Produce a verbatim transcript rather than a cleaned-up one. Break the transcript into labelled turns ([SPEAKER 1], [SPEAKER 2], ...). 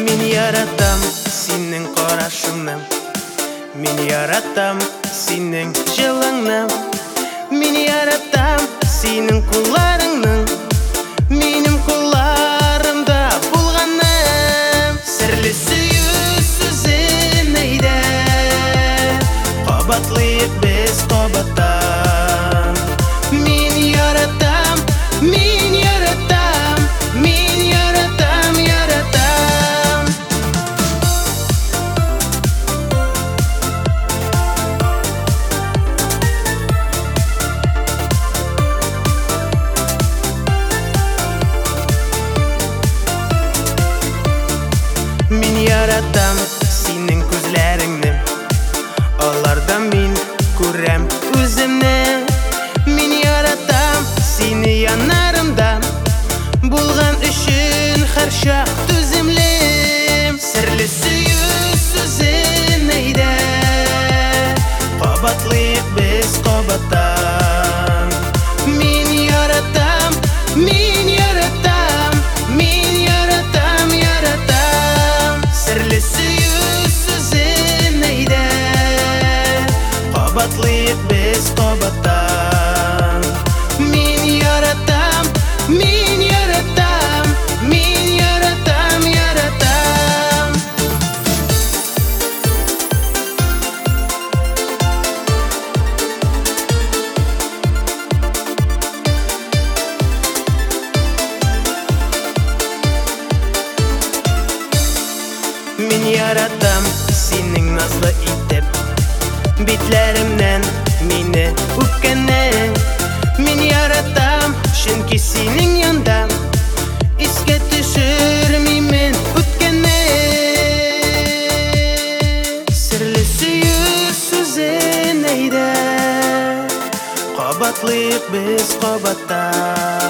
[SPEAKER 1] Мен яратам синең карашыңны, мен яратам синең җылыңны, мен яратам синең кулларыңны, минем кулларымда булганым. Серле сөю сүзен әйдә, кабатлыйк без кабаттан. Мен яратам, мен яратам, мен яратам, яратам. Мен яратам синең күзләреңне, алардан мин күрәм үземне. Мен яратам сине янарымда, булган өчен һәр чак түземлем. Серле сөю сүзен әйдә, кабатлыйк без кабаттан. Мен яратам, мен яратам, мен яратам, яратам. Серле сөю сүзен әйдә, кабатлыйк без кабаттан. Мен яратам, мен яратам, мен яратам, яратам. Мен яратам синең назлы итеп, битләремнән мине үпкәнең. Мен яратам, чөнки синең янда искә төшермимен үткәнне. Серле сөю сүзен әйдә, кабатлыйк без кабаттан.